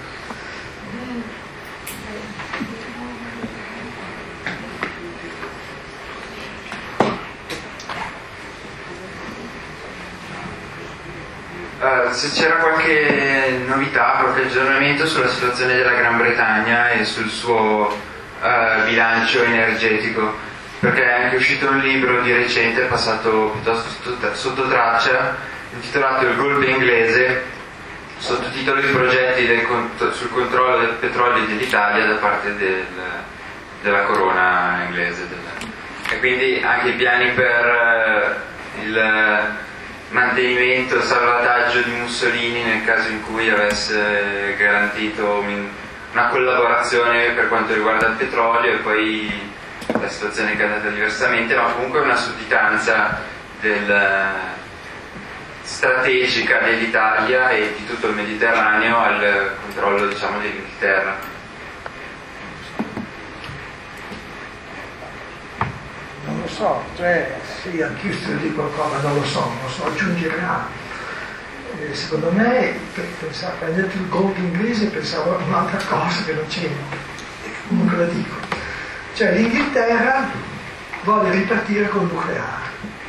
Se c'era qualche novità, qualche aggiornamento sulla situazione della Gran Bretagna e sul suo bilancio energetico, perché è anche uscito un libro di recente, passato piuttosto sotto traccia, intitolato Il golpe inglese, sottotitolo I progetti sul controllo del petrolio dell'Italia da parte della corona inglese. E quindi anche i piani per il mantenimento, il salvataggio di Mussolini nel caso in cui avesse garantito una collaborazione per quanto riguarda il petrolio, e poi la situazione che è andata diversamente, ma comunque una sudditanza strategica dell'Italia e di tutto il Mediterraneo al controllo, diciamo, dell'Inghilterra. Non lo so, sì, anch'io se dico qualcosa, non lo so, aggiungere altro. Secondo me, pensavo, quando il golpe inglese pensavo a un'altra cosa che non c'era, comunque la dico. Cioè l'Inghilterra vuole ripartire col nucleare,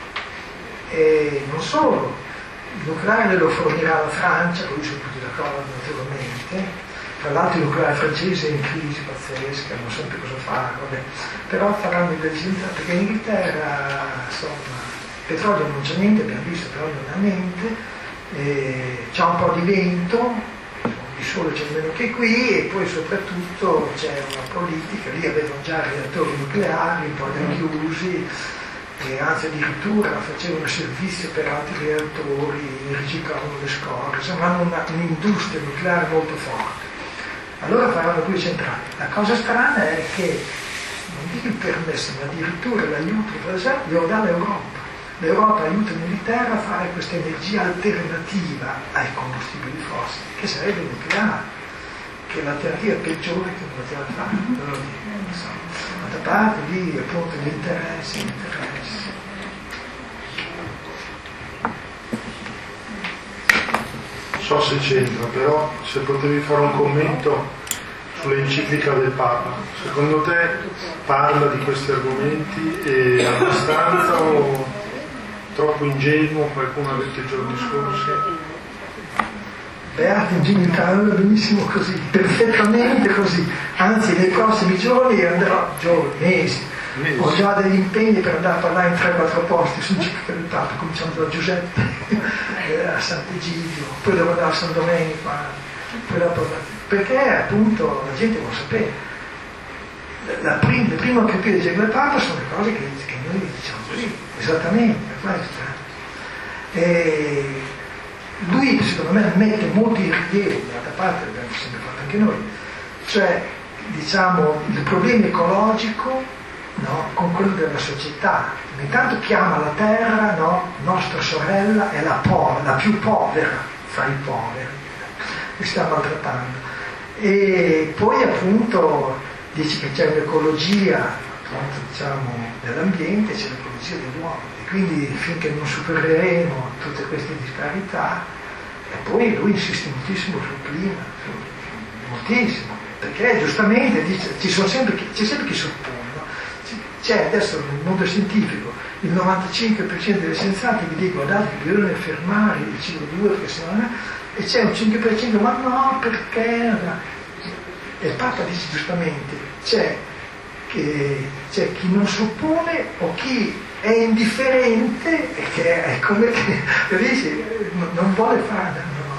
e non solo, il nucleare lo fornirà la Francia, poi sono tutti d'accordo naturalmente. Tra l'altro il nucleare francese è in crisi pazzesca, non so più cosa fare, vabbè. Però faranno investire, perché in Inghilterra insomma petrolio non c'è niente, abbiamo visto, però non ha niente, c'è un po' di vento, di sole c'è meno che qui, e poi soprattutto c'è una politica, lì avevano già reattori nucleari un po' chiusi, e anzi addirittura facevano servizio per altri reattori, riciclavano le scorie, insomma hanno un'industria nucleare molto forte. Allora faranno due centrali. La cosa strana è che, non dico il permesso, ma addirittura l'aiuto glielo dà l'Europa. L'Europa aiuta l'Inghilterra a fare questa energia alternativa ai combustibili fossili, che sarebbe il nucleare, che è l'alternativa peggiore che poteva fare. D'altra parte lì appunto gli interessi. So se c'entra, però se potevi fare un commento sull'enciclica del Papa, secondo te parla di questi argomenti e abbastanza o troppo ingenuo, qualcuno ha detto i giorni scorsi? Beata ingenuità, va benissimo così, perfettamente così, anzi nei prossimi giorni andrò, mesi, ho già degli impegni per andare a parlare in 3-4 posti sull'enciclica del Papa, cominciando da Giuseppe a Sant'Egidio, poi devo andare a San Domenico, perché appunto la gente vuole sapere. Le prime a capire l'enciclica del Papa sono le cose che noi diciamo così, esattamente questa. E lui secondo me mette molto in rilievo, d'altra parte l'abbiamo sempre fatto anche noi, cioè diciamo il problema ecologico, no, con quello della società. Intanto chiama la terra, no, nostra sorella, è la più povera fra i poveri, che stiamo maltrattando. E poi appunto dice che c'è un'ecologia appunto, diciamo, dell'ambiente, c'è l'ecologia dell'uomo, e quindi finché non supereremo tutte queste disparità. E poi lui insiste moltissimo sul clima, moltissimo, perché giustamente dice, c'è sempre chi si oppone. C'è adesso nel mondo scientifico il 95% degli scienziati che dicono guardate che bisogna fermare il CO2 perché se non è, e c'è un 5% ma no perché, e il Papa dice giustamente c'è chi non si oppone o chi è indifferente e che è come che dice, non vuole fare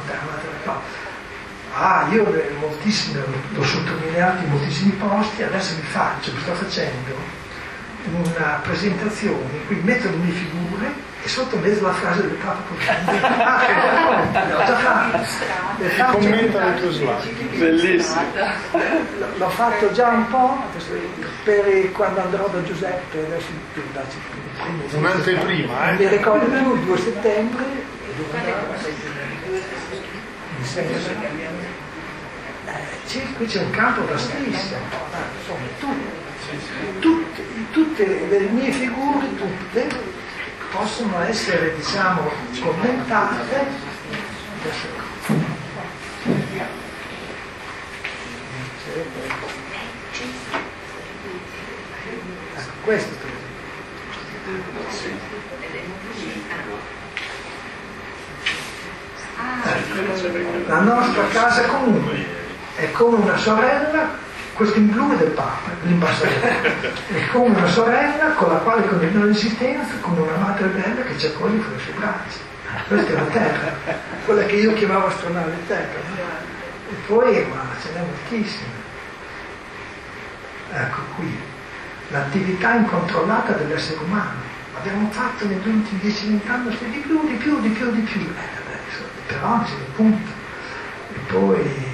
io moltissime l'ho sottolineato in moltissimi posti, adesso mi sto facendo una presentazione in cui metto le mie figure e sotto mezzo la frase del Papa l'ho già fatto. Commenta le tue slide. Bellissimo. L'ho fatto già un po' per quando andrò da Giuseppe, adesso un'anteprima, non mi ricordo più, il 2 settembre qui c'è un campo vastissimo, insomma tutte le mie figure possono essere diciamo commentate. Ecco, questo la nostra casa comune è come una sorella. Questo in blu è del Papa, è come una sorella con la quale continua l'esistenza, come una madre bella che ci accoglie fra le sue braccia. Questa è la terra, quella che io chiamavo astronave terra. E poi, ma ce n'è moltissime. Ecco qui, l'attività incontrollata dell'essere umano. Abbiamo fatto negli ultimi 10-20 anni di più. Però non c'è un punto. E poi,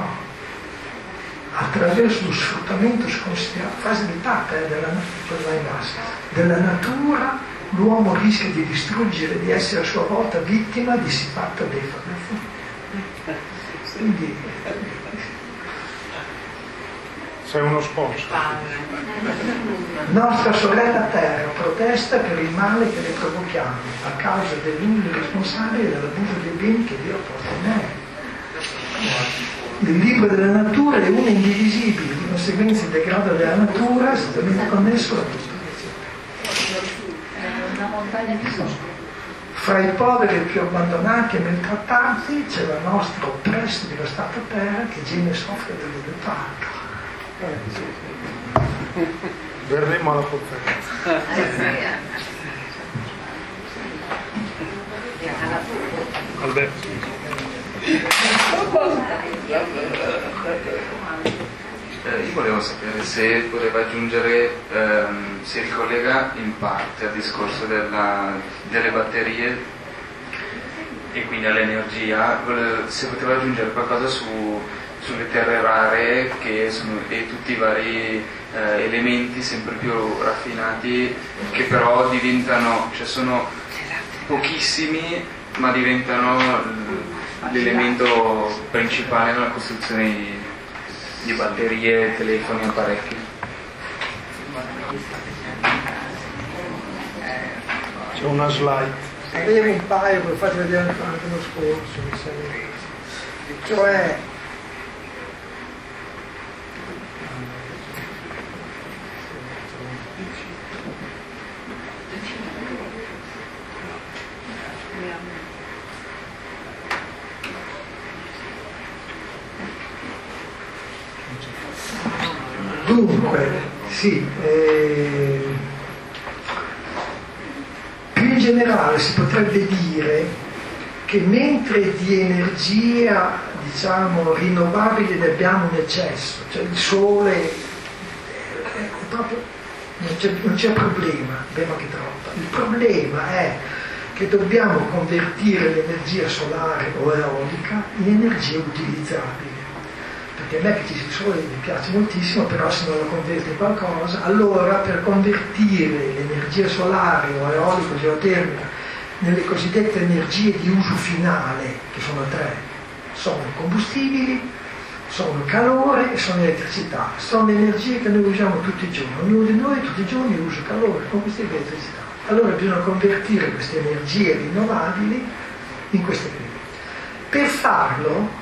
attraverso lo sfruttamento sconsiderato, fase di tappa della natura, l'uomo rischia di distruggere, di essere a sua volta vittima di siffatta deformazione. Quindi sei uno sponsor. Nostra sorella Terra protesta per il male che le provochiamo a causa dell'uso responsabile e dell'abuso dei beni che Dio ha posto in noi. Il libro della natura è uno indivisibile, conseguenze il degrado della natura è strettamente connesso alla prostituzione. Una montagna di soldi. Fra i poveri e i più abbandonati e maltrattati c'è la nostra oppressa e devastata terra che geme e soffre delle due parti. Verremo alla conferenza. Alberto. Io volevo sapere se poteva aggiungere, si ricollega in parte al discorso delle batterie e quindi all'energia, se poteva aggiungere qualcosa sulle terre rare e tutti i vari elementi sempre più raffinati che però diventano, cioè sono pochissimi ma diventano l'elemento principale nella costruzione di batterie, telefoni, apparecchi. C'è una slide. Avevo un paio, ve lo faccio vedere anche l'anno scorso, mi sembra. Cioè, dunque, sì, più in generale si potrebbe dire che mentre di energia, diciamo, rinnovabile ne abbiamo un eccesso, cioè il sole è proprio, non c'è problema, abbiamo anche troppo. Il problema è che dobbiamo convertire l'energia solare o eolica in energia utilizzabile. Perché a me che il sole mi piace moltissimo, però se non lo converte in qualcosa, allora per convertire l'energia solare o eolica o geotermica nelle cosiddette energie di uso finale, che sono tre, sono combustibili, sono calore e sono elettricità, sono energie che noi usiamo tutti i giorni, ognuno di noi tutti i giorni usa calore, combustibile e elettricità. Allora bisogna convertire queste energie rinnovabili in queste qui. Per farlo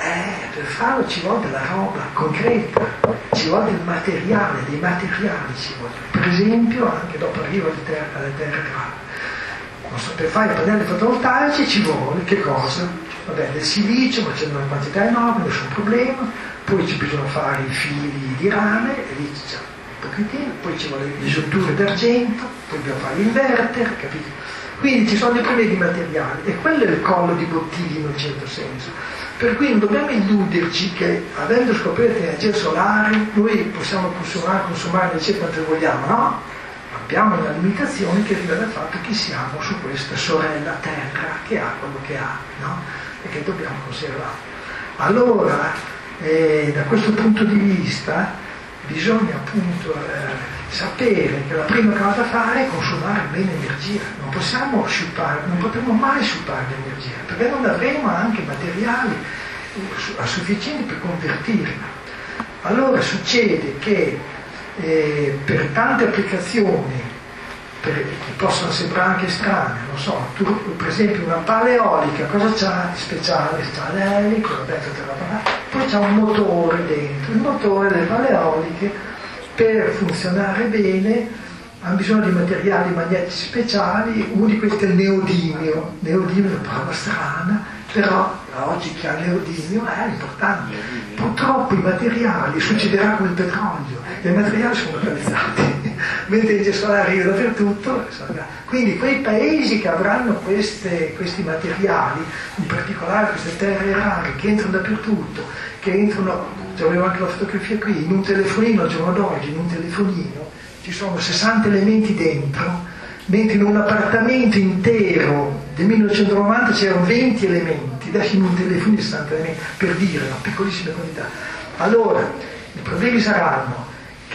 ci vuole della roba concreta, ci vuole del materiale, dei materiali ci vuole. Per esempio, anche dopo arrivo alle terre rare. Non so, per fare i pannelli fotovoltaici ci vuole che cosa? Vabbè, del silicio, ma c'è una quantità enorme, nessun problema, poi ci bisogna fare i fili di rame, e lì c'è un pochettino, poi ci vuole le giunture d'argento, poi dobbiamo fare l'inverter, capito? Quindi ci sono dei problemi materiali e quello è il collo di bottiglia in un certo senso. Per cui non dobbiamo illuderci che avendo scoperto l'energia solare noi possiamo consumare energia quanto vogliamo, no? Abbiamo una limitazione che arriva dal fatto che siamo su questa sorella terra che ha quello che ha, no? E che dobbiamo conservare. Allora, da questo punto di vista bisogna appunto sapere che la prima cosa da fare è consumare bene energia, non potremo mai sciupare l'energia, perché non avremo anche materiali sufficienti per convertirla. Allora succede che per tante applicazioni che possono sembrare anche strane, non so, tu per esempio una pala eolica, cosa c'ha di speciale? C'ha l'elico, poi c'ha un motore dentro, il motore delle pale eoliche per funzionare bene hanno bisogno di materiali magnetici speciali, uno di questi è il neodimio è una parola strana, però oggi chi ha il neodimio è importante. Purtroppo i materiali, succederà come il petrolio, i materiali sono localizzati, mentre l'energia solare arriva dappertutto, quindi quei paesi che avranno questi materiali, in particolare queste terre rare che entrano dappertutto, che entrano, avevo anche la fotografia qui, in un telefonino al giorno d'oggi, in un telefonino ci sono 60 elementi dentro, mentre in un appartamento intero del 1990 c'erano 20 elementi, adesso in un telefonino 60 elementi, per dire, una piccolissima quantità. Allora, i problemi saranno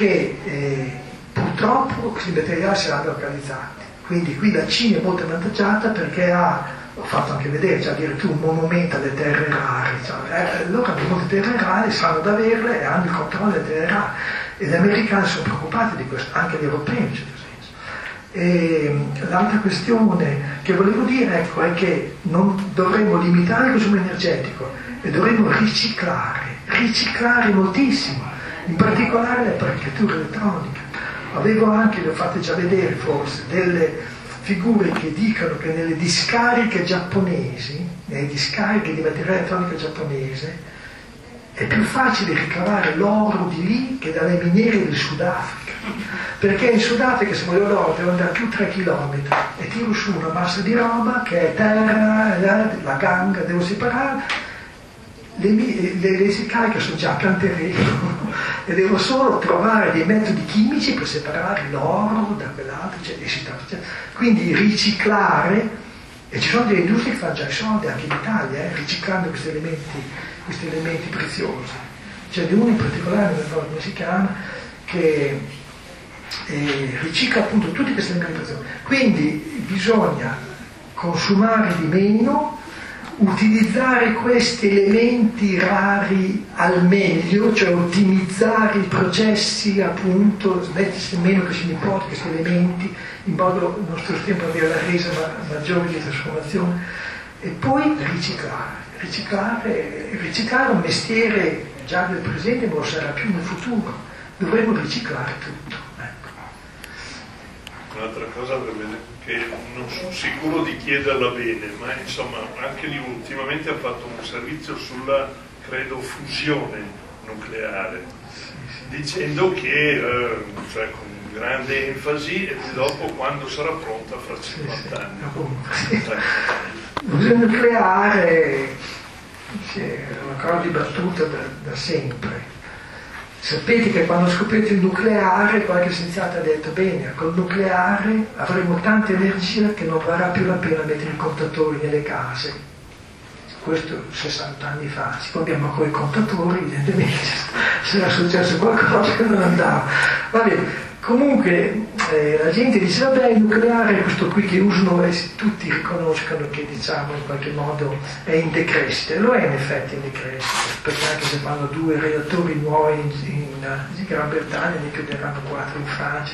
che purtroppo questi materiali saranno localizzati, quindi qui la Cina è molto avvantaggiata perché ho fatto anche vedere, cioè addirittura un monumento alle terre rare, loro hanno molte terre rare, sanno da averle e hanno il controllo delle terre rare, e gli americani sono preoccupati di questo, anche gli europei in certo senso. E l'altra questione che volevo dire, ecco, è che non dovremmo limitare il consumo energetico e dovremmo riciclare moltissimo. in particolare le apparecchiature elettroniche. Avevo anche, le ho fatte già vedere forse, delle figure che dicono che nelle discariche giapponesi, nelle discariche di materiale elettronico giapponese, è più facile ricavare l'oro di lì che dalle miniere del Sudafrica. Perché in Sudafrica, se voglio l'oro, devo andare più 3 km e tiro su una massa di roba che è terra, la ganga, devo separare. Le discariche sono già a canterello e devo solo trovare dei metodi chimici per separare l'oro da quell'altro, quindi riciclare, e ci sono delle industrie che fanno già i soldi anche in Italia, riciclando questi elementi preziosi. C'è di uno in particolare, non ricordo come si chiama, che ricicla appunto tutti questi elementi preziosi. Quindi bisogna consumare di meno, utilizzare questi elementi rari al meglio, cioè ottimizzare i processi, appunto, smettersi meno che si nipoti questi elementi, in modo il nostro tempo di avere la resa maggiore di trasformazione, e poi riciclare un mestiere già del presente, ma lo sarà più nel futuro. Dovremo riciclare tutto. Un'altra cosa che non sono sicuro di chiederla bene, ma insomma anche lì ultimamente ha fatto un servizio sulla, credo, fusione nucleare, dicendo che cioè, con grande enfasi, e dopo quando sarà pronta fra 50 anni. La fusione nucleare è una cosa dibattuta da sempre. Sapete che quando scoprite il nucleare, qualche scienziato ha detto: bene, col nucleare avremo tanta energia che non varrà più la pena mettere i contatori nelle case. Questo 60 anni fa. Siccome abbiamo ancora i contatori, evidentemente sarà successo qualcosa che non andava. Va bene. Comunque la gente dice: vabbè, il nucleare è questo qui che usano, e tutti riconoscono che, diciamo, in qualche modo è in decrescita. Lo è in effetti in decrescita, perché anche se fanno 2 reattori nuovi in Gran Bretagna, ne chiuderanno 4 in Francia.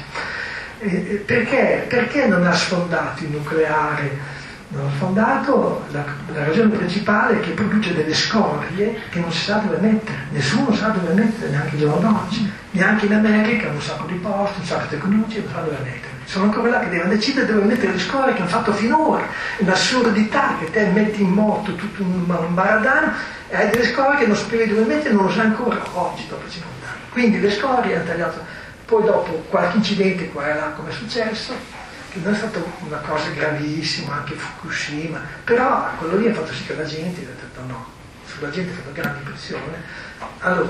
Perché non ha sfondato il nucleare? Non ha sfondato, la ragione principale è che produce delle scorie che non si sa dove mettere, nessuno sa dove mettere, neanche il giorno d'oggi, neanche in America, un sacco di posti, un sacco di tecnologie, non sa dove mettere. Sono ancora là che devono decidere dove mettere le scorie che hanno fatto finora, un'assurdità che te metti in moto tutto un baradano e hai delle scorie che non sapevi dove mettere e non lo sai ancora oggi, dopo 50 anni. Quindi le scorie hanno tagliato, poi dopo qualche incidente qua e là come è successo, non è stata una cosa gravissima, anche Fukushima, però quello lì ha fatto sì che la gente ha detto no, sulla gente ha fatto grande impressione. Allora,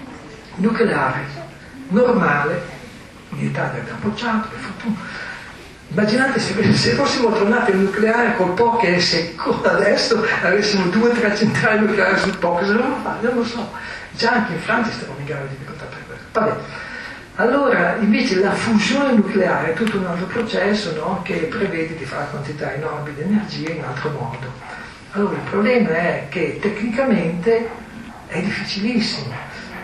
nucleare normale, in Italia abbiamo bocciato, per fortuna. Immaginate se fossimo tornati al nucleare col Po che è secco, adesso avessimo 2 o 3 centrali nucleari sul Po, cosa dovremmo fare? Non lo so. Già anche in Francia stavamo in grave difficoltà per questo. Vabbè. Allora, invece la fusione nucleare è tutto un altro processo, no? Che prevede di fare quantità enormi di energia in altro modo. Allora, il problema è che tecnicamente è difficilissimo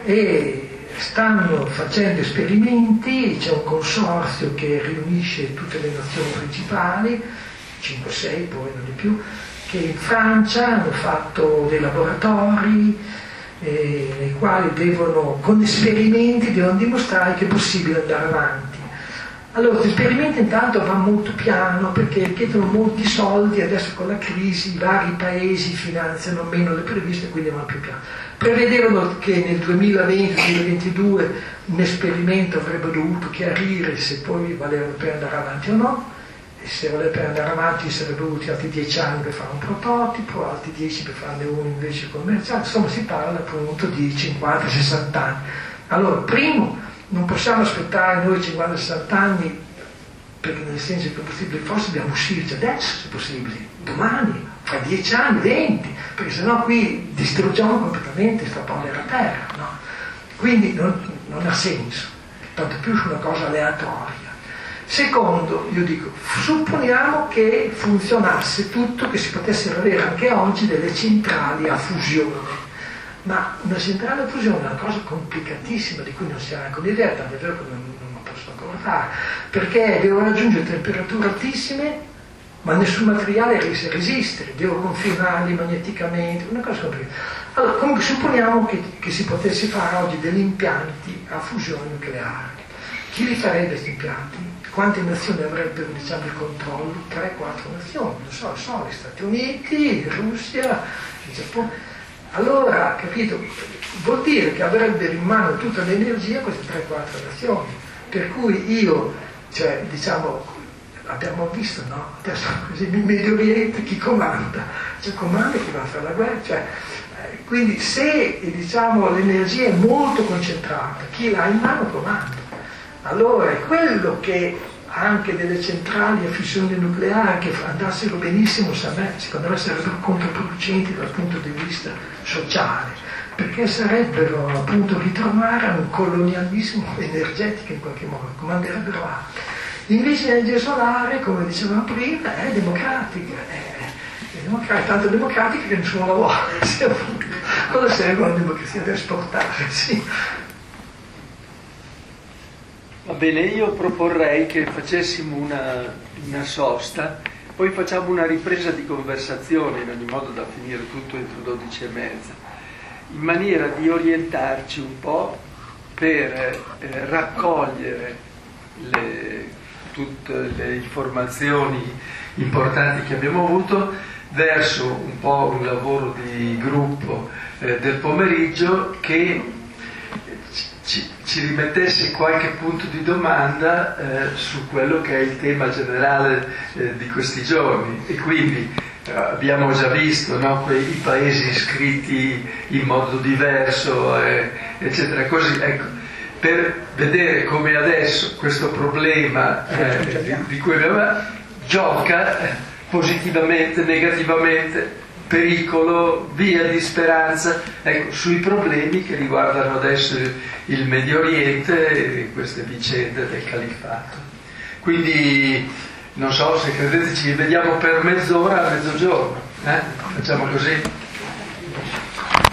e stanno facendo esperimenti, c'è un consorzio che riunisce tutte le nazioni principali, 5-6 poi non di più, che in Francia hanno fatto dei laboratori nei quali con esperimenti devono dimostrare che è possibile andare avanti. Allora, questi esperimenti intanto vanno molto piano perché chiedono molti soldi, adesso con la crisi i vari paesi finanziano meno le previste, quindi vanno più piano. Prevedevano che nel 2020-2022 un esperimento avrebbe dovuto chiarire se poi valeva la pena andare avanti o no, e se valeva la pena andare avanti sarebbero voluti altri 10 anni per fare un prototipo, altri 10 per farne uno invece commerciale, insomma si parla appunto di 50-60 anni. Allora, primo, non possiamo aspettare noi 50-60 anni, perché nel senso che è possibile, forse dobbiamo uscirci adesso se possibile, domani, tra 10 anni, 20, perché sennò qui distruggiamo completamente sta povera terra, no? Quindi non ha senso, tanto più su una cosa aleatoria. Secondo, io dico, supponiamo che funzionasse tutto, che si potessero avere anche oggi delle centrali a fusione. Ma una centrale a fusione è una cosa complicatissima di cui non si ha neanche un'idea, tanto è vero che non lo posso ancora fare, perché devo raggiungere temperature altissime, ma nessun materiale riesce a resistere, devo confinarli magneticamente, una cosa complicata. Allora, comunque supponiamo che si potesse fare oggi degli impianti a fusione nucleare. Chi li farebbe questi impianti? Quante nazioni avrebbero, diciamo, il controllo? 3-4 nazioni, non so, sono gli Stati Uniti, Russia, il Giappone. Allora, capito, vuol dire che avrebbero in mano tutta l'energia queste 3-4 nazioni. Per cui io, cioè, diciamo, abbiamo visto, no? Adesso così in Medio Oriente chi comanda? Cioè comanda chi va a fare la guerra, cioè, quindi se, diciamo, l'energia è molto concentrata, chi l'ha in mano comanda. Allora è quello che anche delle centrali a fissione nucleare che andassero benissimo, secondo me sarebbero controproducenti dal punto di vista sociale, perché sarebbero appunto ritrovare a un colonialismo energetico in qualche modo, comanderebbero altri. Invece l'energia solare, come dicevamo prima, è democratica, tanto democratica che nessuno la vuole. Cosa serve una democrazia per esportare? Sì. Va bene, io proporrei che facessimo una sosta, poi facciamo una ripresa di conversazione, in ogni modo da finire tutto entro 12:30, in maniera di orientarci un po' per raccogliere tutte le informazioni importanti che abbiamo avuto verso un po' un lavoro di gruppo del pomeriggio che ci rimettesse qualche punto di domanda su quello che è il tema generale di questi giorni. E quindi abbiamo già visto, no, i paesi iscritti in modo diverso, eccetera, così, ecco, per vedere come adesso questo problema di cui abbiamo gioca positivamente, negativamente, pericolo, via di speranza, ecco, sui problemi che riguardano adesso il Medio Oriente e queste vicende del califfato. Quindi non so se credete, ci vediamo per mezz'ora a mezzogiorno, facciamo così.